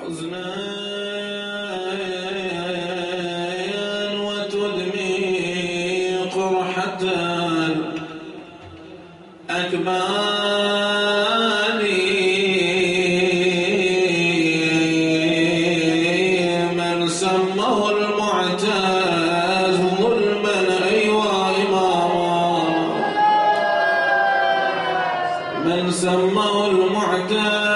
حزنا وتدمي قرحة الأكباد من سمه المعتاز ظلما أيوا إماما من سمه المعتاز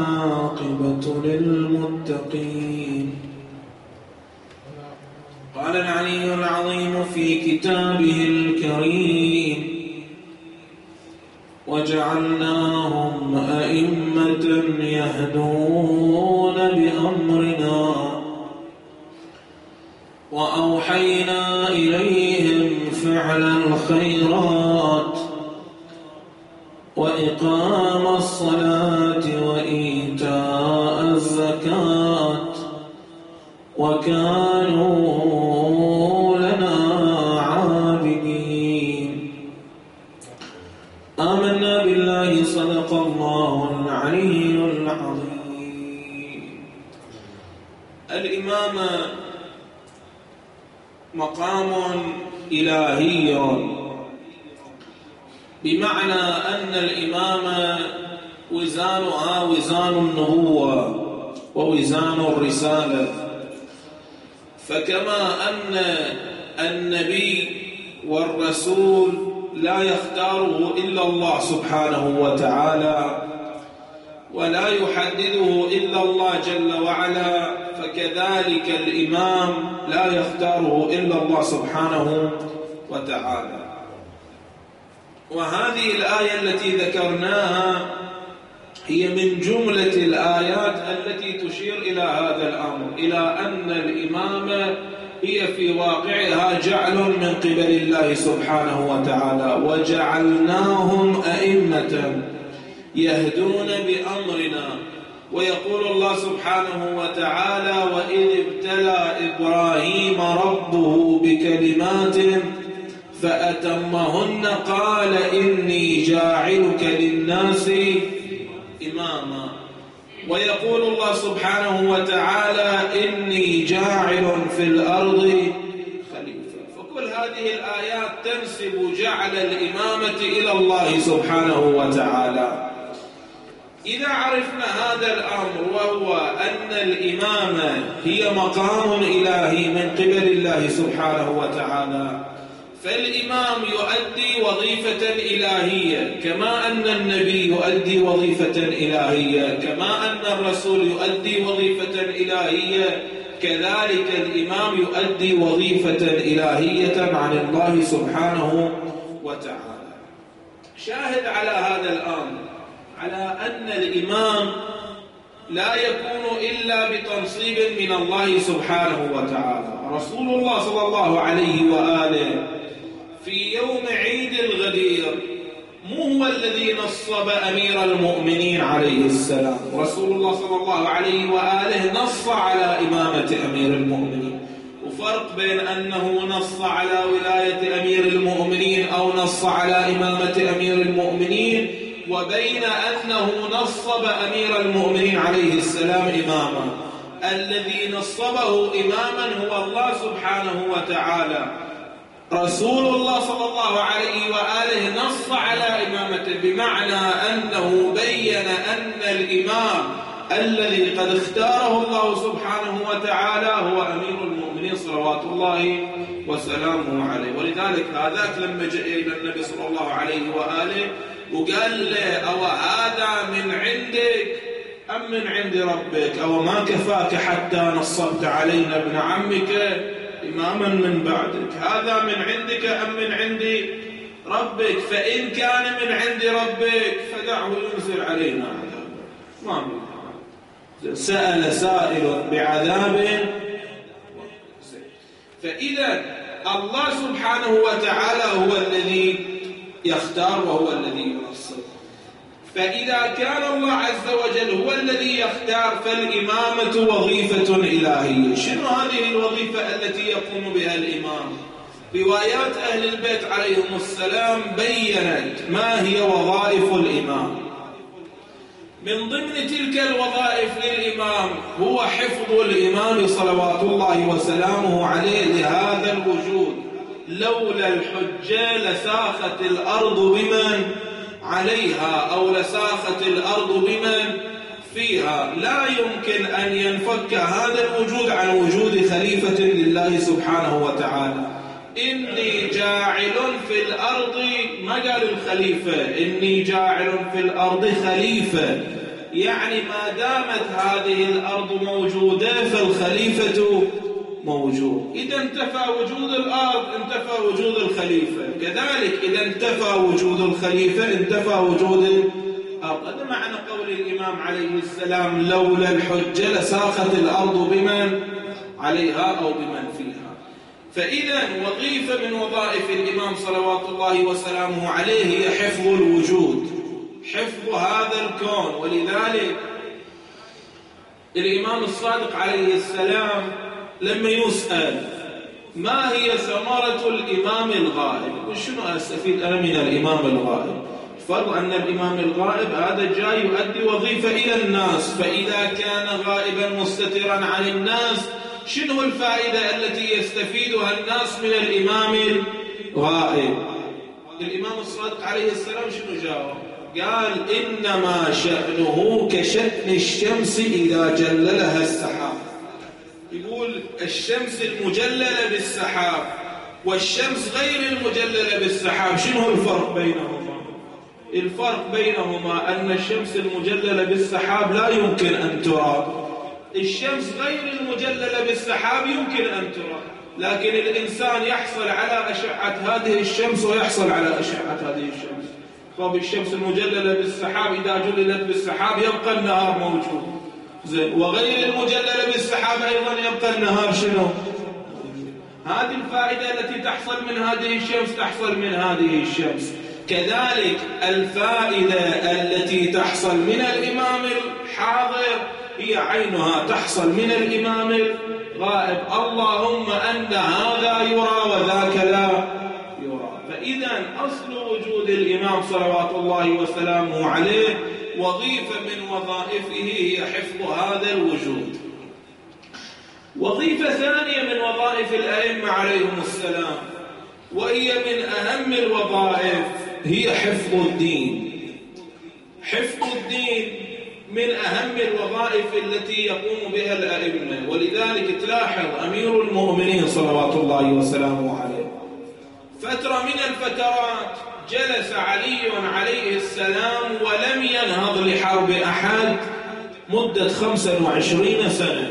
قال العلي العظيم في كتابه الكريم: وجعلناهم أئمة يهدون بأمرنا وأوحينا إليهم فعل الخيرات وإقام الصلاة وإيتاء الزكاة وكانوا لنا عابدين. آمنا بالله، صدق الله العلي العظيم. الإمامة مقام إلهي، بمعنى أن الإمامة وزانها وزان النبوة ووزان الرسالة. فكما أن النبي والرسول لا يختاره إلا الله سبحانه وتعالى ولا يحدده إلا الله جل وعلا، فكذلك الإمام لا يختاره إلا الله سبحانه وتعالى. وهذه الآية التي ذكرناها هي من جملة الآيات التي تشير إلى هذا الأمر، إلى أن الإمامة هي في واقعها جعل من قبل الله سبحانه وتعالى: وجعلناهم أئمة يهدون بأمرنا. ويقول الله سبحانه وتعالى: وإذ ابتلى إبراهيم ربه بكلمات فأتمهن قال إني جاعلك للناس إماما. ويقول الله سبحانه وتعالى: إني جاعل في الأرض خليفة. فكل هذه الآيات تنسب جعل الإمامة إلى الله سبحانه وتعالى. إذا عرفنا هذا الأمر، وهو أن الإمامة هي مقام إلهي من قبل الله سبحانه وتعالى، فالإمام يؤدي وظيفة إلهية، كما أن النبي يؤدي وظيفة إلهية، كما أن الرسول يؤدي وظيفة إلهية، كذلك الإمام يؤدي وظيفة إلهية عن الله سبحانه وتعالى. شاهد على هذا الأمر، على أن الإمام لا يكون إلا بتنصيب من الله سبحانه وتعالى. رسول الله صلى الله عليه وآله في يوم عيد الغدير مو هو الذي نصب أمير المؤمنين عليه السلام، رسول الله صلى الله عليه وآله نص على إمامة أمير المؤمنين. وفرق بين أنه نص على ولاية أمير المؤمنين أو نص على إمامة أمير المؤمنين، وبين أنه نصب أمير المؤمنين عليه السلام إماما. الذي نصبه إماما هو الله سبحانه وتعالى. رسول الله صلى الله عليه وآله نص على إمامته، بمعنى أنه بين أن الإمام الذي قد اختاره الله سبحانه وتعالى هو أمير المؤمنين صلوات الله وسلامه عليه. ولذلك هذاك لما جاء إلى النبي صلى الله عليه وآله وقال له: أو هذا من عندك أم من عند ربك؟ أو ما كفاك حتى نصبت علينا ابن عمك إماما من بعدك؟ هذا من عندك أم من عند ربك؟ فإن كان من عند ربك فدعه ينزل علينا عذاب. ما من سأل سائل بعذاب. فإذا الله سبحانه وتعالى هو الذي يختار وهو الذي ينصب. فإذا كان الله عز وجل هو الذي يختار فالإمامة وظيفة إلهية. شنو هذه الوظيفة التي يقوم بها الإمام؟ روايات أهل البيت عليهم السلام بيّنت ما هي وظائف الإمام. من ضمن تلك الوظائف للإمام هو حفظ الإمام صلوات الله وسلامه عليه لهذا الوجود. لولا الحجة لساخت الأرض بمن عليها، أو لساخت الأرض بمن فيها. لا يمكن أن ينفك هذا الوجود عن وجود خليفة لله سبحانه وتعالى. إني جاعل في الأرض، ما قال الخليفة، إني جاعل في الأرض خليفة، يعني ما دامت هذه الأرض موجودة فالخليفة موجود. إذا انتفى وجود الأرض انتفى وجود الخليفة، كذلك إذا انتفى وجود الخليفة انتفى وجود الأرض. هذا معنى قول الإمام عليه السلام: لولا الحجة لساخت الأرض بمن عليها أو بمن فيها. فإذا وظيفة من وظائف الإمام صلوات الله وسلامه عليه هي حفظ الوجود، حفظ هذا الكون. ولذلك الإمام الصادق عليه السلام لما يسأل ما هي ثمرة الإمام الغائب، وشنو أستفيد أنا من الإمام الغائب؟ فرض أن الإمام الغائب هذا جاي يؤدي وظيفة إلى الناس، فإذا كان غائبا مستترا عن الناس شنو الفائدة التي يستفيدها الناس من الإمام الغائب؟ الإمام الصادق عليه السلام شنو جاوب؟ قال: إنما شأنه كشأن الشمس إذا جللها السحاب. يقول الشمس المجللة بالسحاب والشمس غير المجللة بالسحاب، شنو الفرق بينهما؟ الفرق بينهما أن الشمس المجللة بالسحاب لا يمكن أن ترى، الشمس غير المجللة بالسحاب يمكن أن ترى، لكن الإنسان يحصل على أشعة هذه الشمس ويحصل على أشعة هذه الشمس. طب الشمس المجللة بالسحاب إذا جللت بالسحاب يبقى النهار موجود، زين، وغير المجللة بالسحاب أيضا يبقى النهار شنو؟ هذه الفائدة التي تحصل من هذه الشمس تحصل من هذه الشمس. كذلك الفائدة التي تحصل من الإمام الحاضر هي عينها تحصل من الإمام الغائب، اللهم أن هذا يرى وذاك لا يرى. فإذا أصل وجود الإمام صلوات الله وسلامه عليه وظيفة من وظائفه هي حفظ هذا الوجود. وظيفة ثانية من وظائف الأئمة عليهم السلام وهي من أهم الوظائف هي حفظ الدين. حفظ الدين من أهم الوظائف التي يقوم بها الأئمة، ولذلك تلاحظ أمير المؤمنين صلوات الله وسلامه عليه فترة من الفترات جلس علي عليه السلام ولم ينهض لحرب أحد مدة 25 سنة.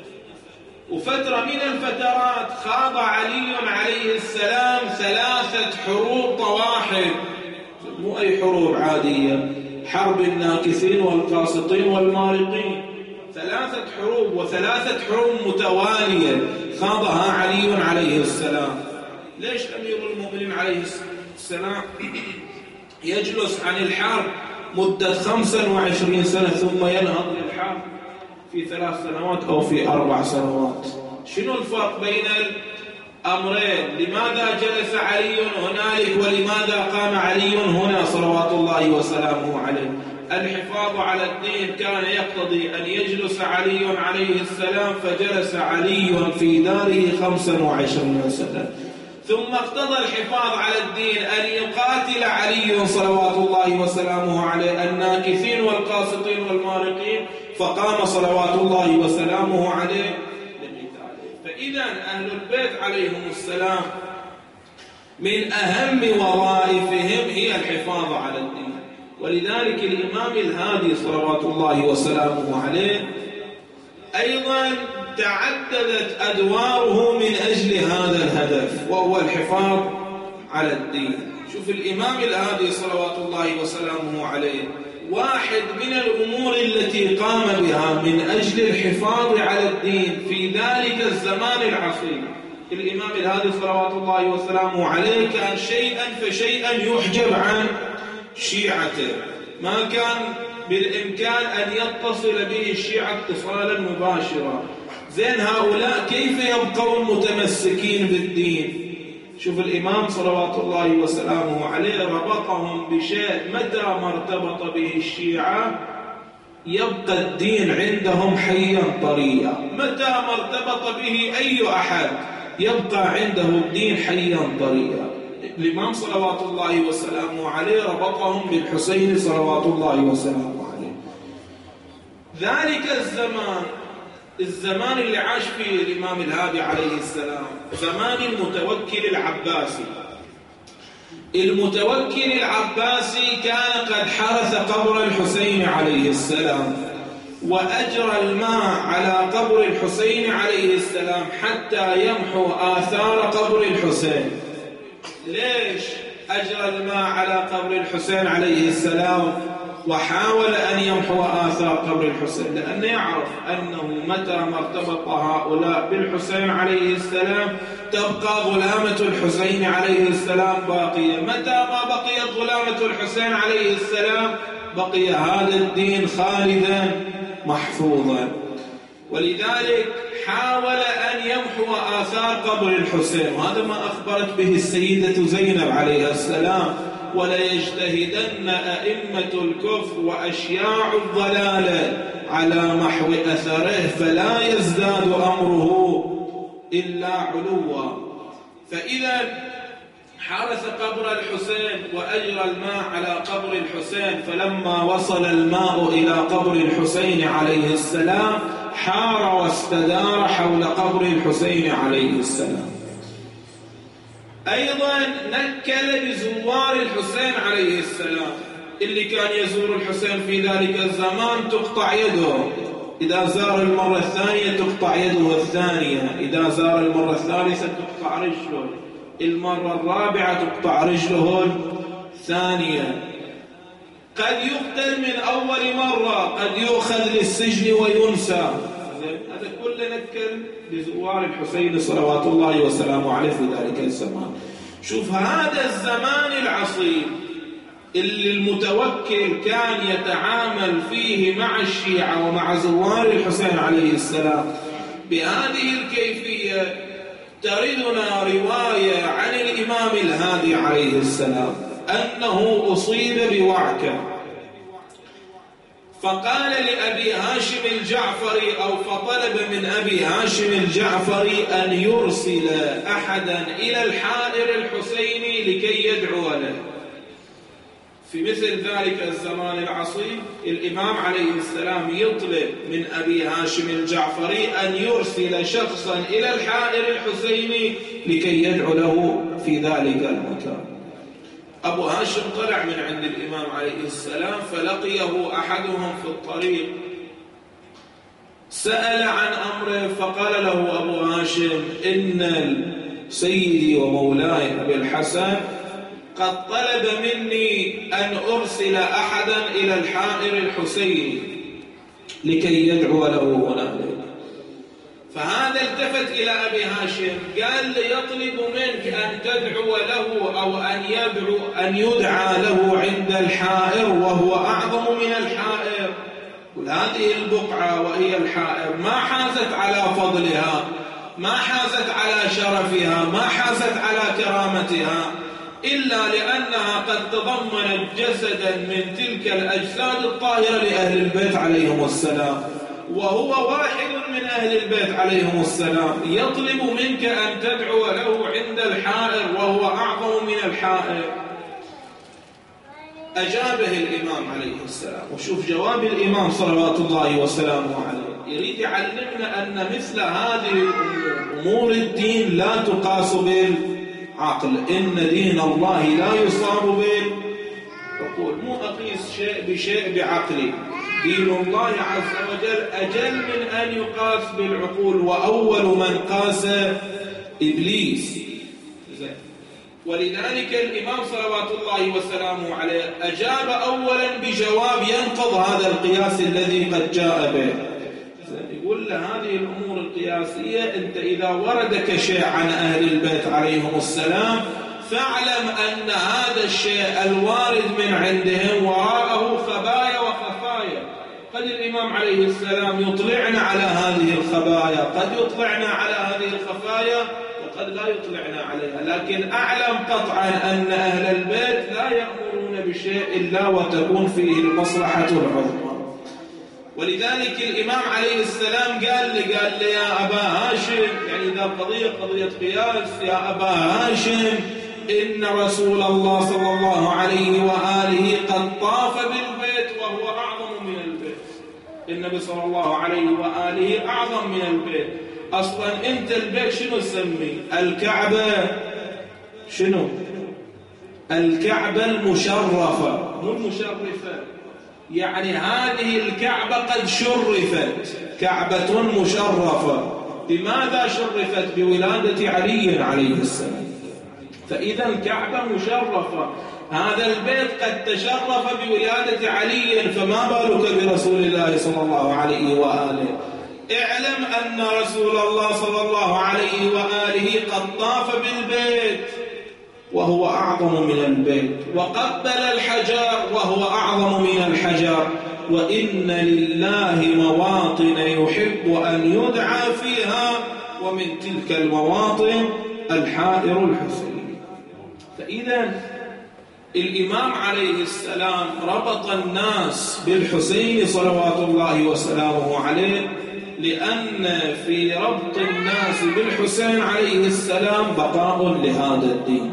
وفترة من الفترات خاض علي عليه السلام 3 حروب طواحن، مو أي حروب عادية، حرب الناكثين والقاسطين والمارقين، 3 حروب و3 حروب متوالية خاضها علي عليه السلام. ليش أمير المؤمنين عليه السلام يجلس عن الحرب مدة 25 سنة ثم ينهض للحرب في 3 سنوات أو في 4 سنوات؟ شنو الفرق بين الأمرين؟ لماذا جلس علي هنالك ولماذا قام علي هنا صلوات الله وسلامه عليه؟ الحفاظ على الدين كان يقتضي أن يجلس علي عليه السلام، فجلس علي في داره 25 سنة. ثم اقتضى الحفاظ على الدين أن يقاتل علي صلوات الله وسلامه عليه الناكثين والقاسطين والمارقين، فقام صلوات الله وسلامه عليه لقتاله. فإذا أهل البيت عليهم السلام من أهم وظائفهم هي الحفاظ على الدين. ولذلك الإمام الهادي صلوات الله وسلامه عليه أيضا تعددت أدواره من أجل هذا الهدف، وهو الحفاظ على الدين. شوف الإمام الهادي صلوات الله وسلامه عليه واحد من الأمور التي قام بها من أجل الحفاظ على الدين في ذلك الزمان العصيب. الإمام الهادي صلوات الله وسلامه عليه كان شيئا فشيئا يحجب عن شيعته، ما كان بالإمكان أن يتصل به الشيعة اتصالا مباشرا. زين، هؤلاء كيف يبقون متمسكين بالدين؟ شوف الإمام صلوات الله وسلامه عليه ربطهم بشيء متى ما ارتبط به الشيعة يبقى الدين عندهم حيا طريا، متى ما ارتبط به أي أحد يبقى عنده الدين حيا طريا. الإمام صلوات الله وسلامه عليه ربطهم بالحسين صلوات الله وسلامه عليه. ذلك الزمان اللي عاش فيه الإمام الهادي عليه السلام زمان المتوكل العباسي. المتوكل العباسي كان قد حرس قبر الحسين عليه السلام، وأجرى الماء على قبر الحسين عليه السلام حتى يمحو آثار قبر الحسين. ليش أجرى الماء على قبر الحسين عليه السلام وحاول أن يمحو آثار قبر الحسين؟ لأنه يعرف أنه متى ما ارتبط هؤلاء بالحسين عليه السلام تبقى ظلامة الحسين عليه السلام باقية. متى ما بقيت ظلامة الحسين عليه السلام بقي هذا الدين خالدا محفوظا. ولذلك حاول أن يمحو آثار قبر الحسين، وهذا ما أخبرت به السيدة زينب عليه السلام: وليجتهدن أئمة الكفر وأشياع الضلال على محو أثره فلا يزداد أمره إلا علوا. فإذا حرس قبر الحسين وأجرى الماء على قبر الحسين، فلما وصل الماء إلى قبر الحسين عليه السلام حار واستدار حول قبر الحسين عليه السلام. أيضا نكل بزوار الحسين عليه السلام. اللي كان يزور الحسين في ذلك الزمان تقطع يده، إذا زار المرة الثانية تقطع يده الثانية، إذا زار المرة الثالثة تقطع رجله، المرة الرابعة تقطع رجله الثانية. قد يقتل من أول مرة، قد يؤخذ للسجن وينسى. هذا كله نكل لزوار الحسين صلوات الله وسلامه عليه في ذلك الزمان. شوف هذا الزمان العصيب اللي المتوكل كان يتعامل فيه مع الشيعة ومع زوار الحسين عليه السلام بهذه الكيفية. تردنا رواية عن الإمام الهادي عليه السلام أنه أصيب بوعكة، فقال لأبي هاشم الجعفري أو فطلب من أبي هاشم الجعفري أن يرسل أحدا إلى الحائر الحسيني لكي يدعو له. في مثل ذلك الزمان العصيب الإمام عليه السلام يطلب من أبي هاشم الجعفري أن يرسل شخصا إلى الحائر الحسيني لكي يدعو له في ذلك المكان. أبو هاشم طلع من عند الإمام عليه السلام فلقيه أحدهم في الطريق، سأل عن أمره فقال له أبو هاشم: إن سيدي ومولاي أبي الحسن قد طلب مني أن أرسل أحدا إلى الحائر الحسيني لكي يدعو له هنالك. فهذا التفت إلى أبي هاشم قال: يطلب منك أن تدعو له أو أن يدعى له عند الحائر وهو أعظم من الحائر. وهذه البقعة وهي الحائر ما حازت على فضلها، ما حازت على شرفها، ما حازت على كرامتها، إلا لأنها قد تضمنت جسدا من تلك الأجساد الطاهرة لأهل البيت عليهم السلام، وهو واحد من أهل البيت عليهم السلام. يطلب منك أن تدعو له عند الحائر وهو أعظم من الحائر. أجابه الإمام عليه السلام. وشوف جواب الإمام صلوات الله وسلامه عليه، يريد يعلمنا أن مثل هذه أمور الدين لا تقاس بالعقل. إن دين الله لا يصاب بالعقول. مو أقيس شيء بشيء بعقلي، دين الله عز وجل أجل من أن يقاس بالعقول، وأول من قاس إبليس. ولذلك الإمام صلوات الله وسلامه عليه أجاب أولا بجواب ينقض هذا القياس الذي قد جاء به. يقول له: هذه الأمور القياسية أنت إذا وردك شيء عن أهل البيت عليهم السلام فاعلم أن هذا الشيء الوارد من عندهم وراءه خبايا وخفايا. قد الإمام عليه السلام يطلعنا على هذه الخبايا، قد يطلعنا على هذه الخفايا، وقد لا يطلعنا عليها، لكن أعلم قطعا أن أهل البيت لا يأمرون بشيء إلا وتكون فيه المصلحة العظمى. ولذلك الإمام عليه السلام قال لي: يا أبا هاشم، يعني إذا قضية قياس، يا أبا هاشم إن رسول الله صلى الله عليه وآله قد طاف بالبيت وهو أعظم من البيت. النبي صلى الله عليه وآله أعظم من البيت. أصلا أنت البيت شنو تسمي؟ الكعبة شنو؟ الكعبة المشرفة، مو المشرفة. يعني هذه الكعبة قد شرفت، كعبة مشرفة. لماذا شرفت؟ بولادة علي عليه السلام. فإذا الكعبة مشرفة، هذا البيت قد تشرف بولادة علي، فما بالك برسول الله صلى الله عليه وآله. اعلم أن رسول الله صلى الله عليه وآله قد طاف بالبيت وهو أعظم من البيت، وقبل الحجر وهو أعظم من الحجر، وإن لله مواطن يحب أن يدعى فيها، ومن تلك المواطن الحائر الحسين. فإذا الإمام عليه السلام ربط الناس بالحسين صلوات الله وسلامه عليه، لأن في ربط الناس بالحسين عليه السلام بقاء لهذا الدين.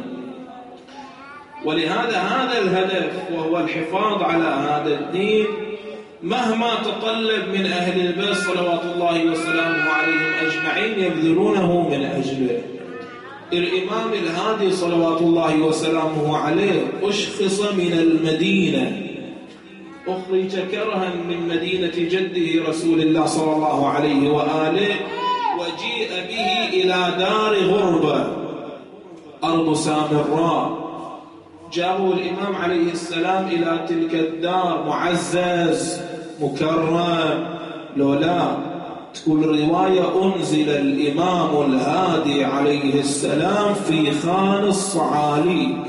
ولهذا هذا الهدف، وهو الحفاظ على هذا الدين، مهما تطلب من أهل البيت صلوات الله وسلامه عليهم أجمعين يبذلونه من أجله. الإمام الهادي صلوات الله وسلامه عليه أشخص من المدينة، أخرج كرها من مدينة جده رسول الله صلى الله عليه وآله، وجيء به إلى دار غربة أرض سامراء. جاءوا الإمام عليه السلام إلى تلك الدار معزز مكرم. لولا تقول الرواية أنزل الإمام الهادي عليه السلام في خان الصعاليك،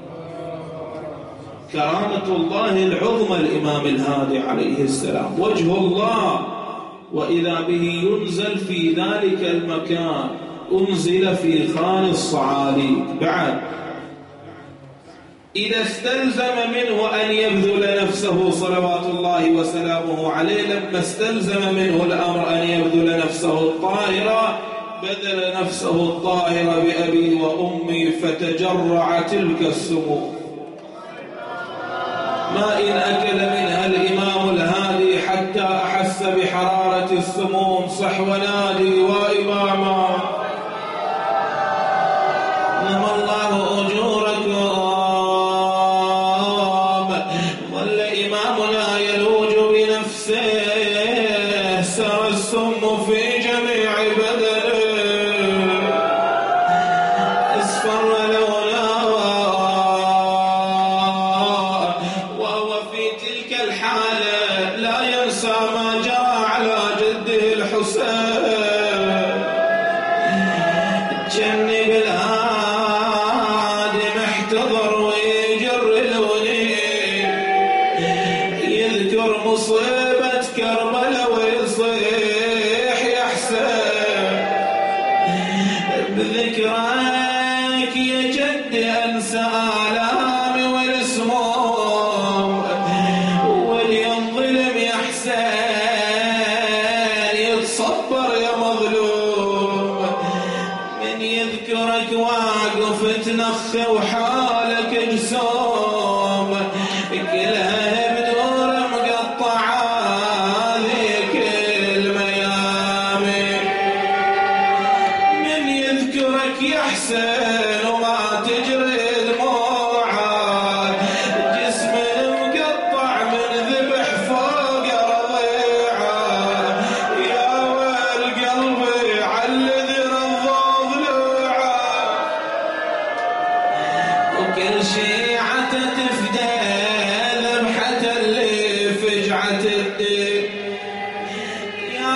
كرامة الله العظمى الإمام الهادي عليه السلام، وجه الله، وإذا به ينزل في ذلك المكان، أنزل في خان الصعاليك. بعد إذا استلزم منه أن يبذل نفسه صلوات الله وسلامه عليه، لما استلزم منه الأمر أن يبذل نفسه الطاهرة، بذل نفسه الطاهرة بأبي وأمي، فتجرع تلك السموم. ما إن أكل منها الإمام الهادي حتى أحس بحرارة السموم، صح ونادي وإماما. نم الله أجوركم. ظل إمامنا يلوج بنفسه، سرى السم في جميع بدنه، اصفر لونه، وهو في تلك الحالة لا ينسى ما جرى على جده الحسين. جنب الهادي محتضر ويجرلوني، يذكر مصيبة كربلاء ويصيح يا حسين، بذكرك يا جد أنسى آلامي والسموم، ولينظلم يا حسين يتصبر يا مظلوم. من يذكرك واقف تنخ وحالك جسوم، كلها بدور مقطعة ذيك الميامي. من يذكرك يا حسين وما تجري دموعه، جسم مقطع من ذبح فوق رضيعه، يا ويل قلبي عالذي رضى ضلوعه، وكل شيعة تفدى ذبحة اللي فجعة الدين. يا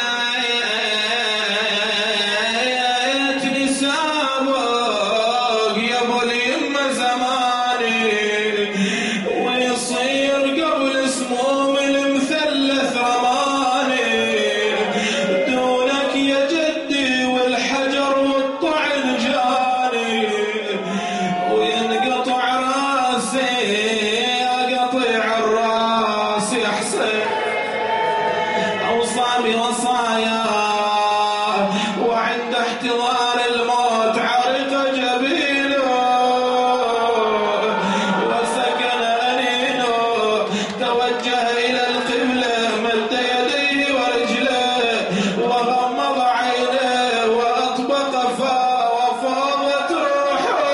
ليتني سابق يا ابو اليمة زماني، ويصير قبل سموم المثلث رماني، دونك يا جدي والحجر والطعن جاني، وينقطع راسي اقطع الراس يا حسين. اوصى بوصايا وعند احتضار الموت عرق جبينه، وسكن انينه، توجه الى القبله، مد يديه ورجليه، وغمض عينيه، واطبق فاه، وفاضت روحه.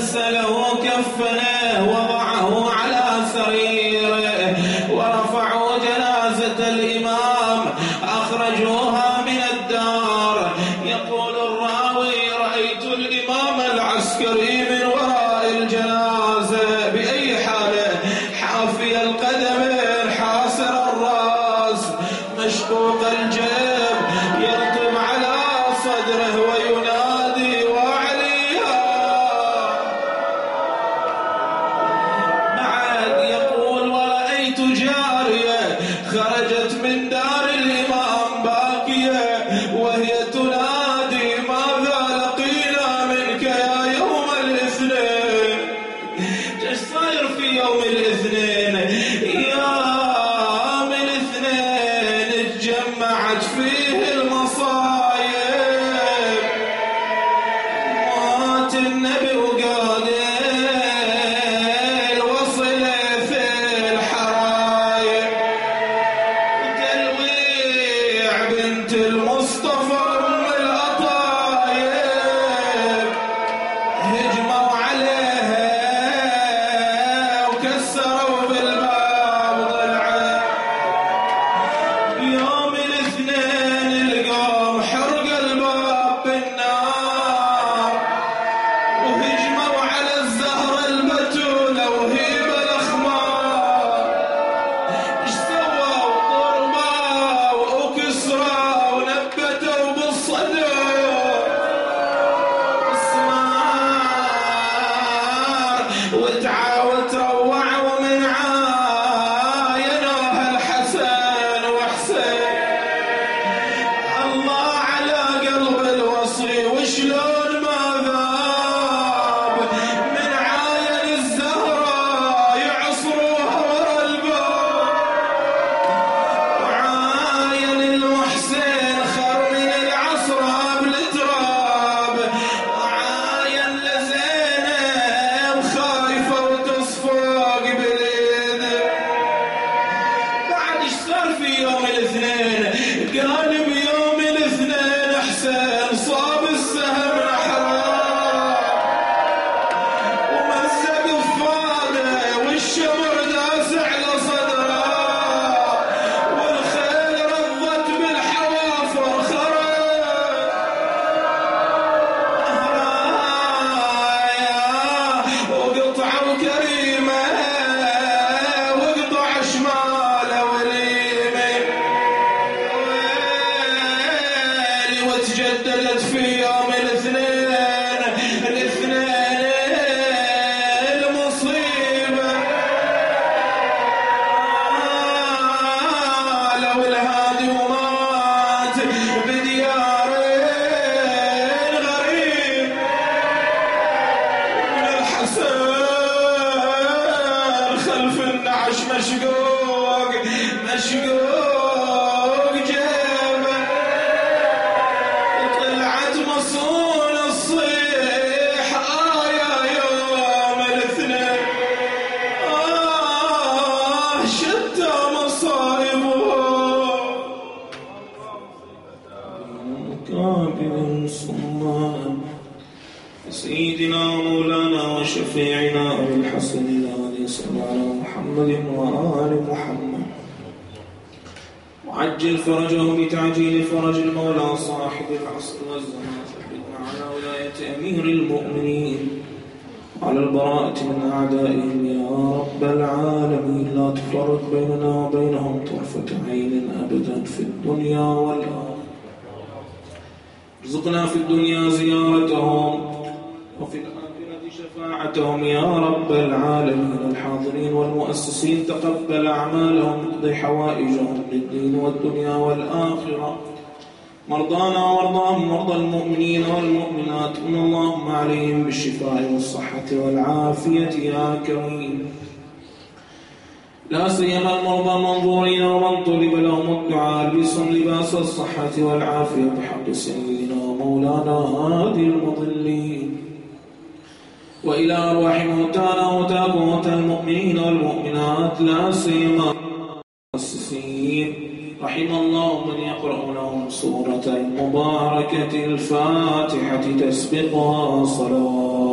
غسله كفنه وضعه على سريره ورفعوا جنازة الإمام أخرجوها من الدار. يقول الراوي: رأيت الإمام العسكري من وراء الجنازة بأي حالة؟ حافي القدمين، حاسر الرأس، مشقوق الجيب، يرتم على صدره وينادي: وعليها. بعد يقول: ورأيت جارية خرجت من دار الإمام باكية وهي تنادي: ماذا لقينا منك يا يوم الاثنين؟ ايش صاير في يوم الاثنين؟ يوم الاثنين اتجمعت فيه المصايب، مات النبي وقال وصلت الحرايب، تلويع بنت المصطفى ام الأطايب، هجموا عليها وكسروا بالباب ضلعه. يوم الاثنين القوم حرق الباب بالنار وهجموا على الزهرة البتولة وهي بالاخمار. ايش سووا؟ ضربوا وكسروا ونبتوا بالصدر اسمار وتروعوا من عاينوها الحسن وحسين. الله على قلب الوصي وشلون ما ذاب من عاين الزهراء يعصروها ورا الباب، وعاين المحسن خر من العصرة بالتراب، وعاين لزينب خايفة وتصفق باليد. بعد ايش صار في يوم الاثنين؟ قال بيوم الاثنين حسين صاب السهم احرار ومزق فاده والشمر داس على صدره والخيل رضت بالحوافر وقطعوا كريمه وقطع شماله واليمين. وتجددت في يوم الاثنين المصيبة. لو الهادي ومات بديار الغريب من الحسن خلف النعش مشقوق جيبه. طلعت مصون الصيح يا يوم الاثنين شتى مصايبه كابر صمان سيدنا مولانا وشفيعنا أبي الحسن الهادي صلى على محمد وآل محمد وعجل فرجه بتعجيل فرج المولى صاحب العصر والزمان. ثبتنا على ولاية أمير المؤمنين وعلى البراءة من أعدائهم يا رب العالمين. لا تفرق بيننا وبينهم طرفة عين أبدا في الدنيا والآخرة. ارزقنا في الدنيا زيارتهم وفي الآخرة شفاعتهم يا رب العالمين. الحاضرين والمؤسسين تقبل أعمالهم، اقض حوائجهم للدين والدنيا والآخرة. مرضانا وارضاهم مرضى المؤمنين والمؤمنات، من اللهم عليهم بالشفاء والصحة والعافية يا كريم. لا سيما المرضى المنظورين ومن طلب لهم الدعاء البسهم لباس الصحة والعافية بحق سيدنا ومولانا هادي المضلين. وإلى أرواح موتانا وموتاكم وموتى المؤمنين والمؤمنات لا سيما المؤسسين، رحم الله من يقرأ لهم سورة المباركة الفاتحة تسبقها صلاة